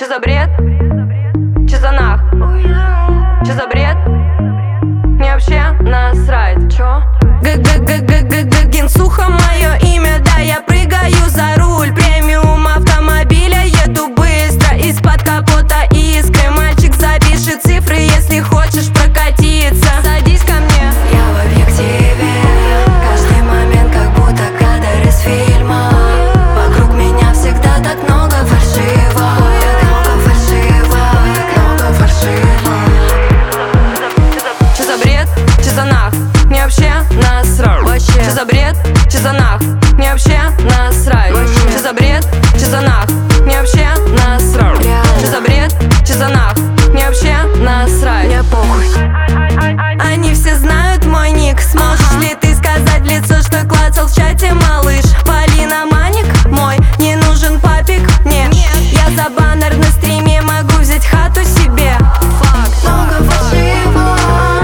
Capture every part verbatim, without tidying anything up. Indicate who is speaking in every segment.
Speaker 1: Че за бред? Че за нах? Че за бред? Мне вообще насрать. Чё? Г-г-г-г-г-г Генсуха мое имя, да, я прыгаю за руль премиум автомобиля, еду быстро, из-под капота искры. Мальчик, запиши цифры, если хочешь прокатиться. Садись ко мне.
Speaker 2: Я в объективе, каждый момент как будто кадр из фильма. Вокруг меня всегда так много фальшива, так много фальшива, так много фальшива.
Speaker 1: Че за бред? Че за нах? Мне вообще насрать. Че за бред? Че за нах? Мне вообще насрать. Че за бред? Че за нах? Мне вообще насрать. Че за бред? Че за нах? Мне вообще насрать.
Speaker 2: Мне похуй.
Speaker 1: Они все знают мой ник. Сможешь ли ты сказать в лицо, что клацал в чате, малыш? Полина Маник мой, не нужен папик? Нет, я за баннер на стриме могу взять хату себе. Факт.
Speaker 2: Много фальшива,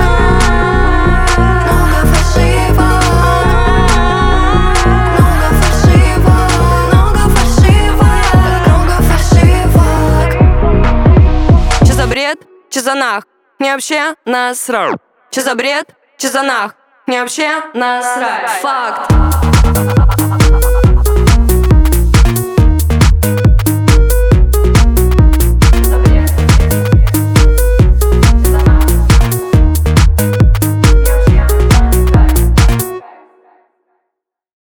Speaker 2: много фальшива, много фальшива, много фальшива, много фальшива.
Speaker 1: Че за бред? Че за нах? Мне вообще насрать. Че за бред? Че за нах? Мне вообще насрать. Факт.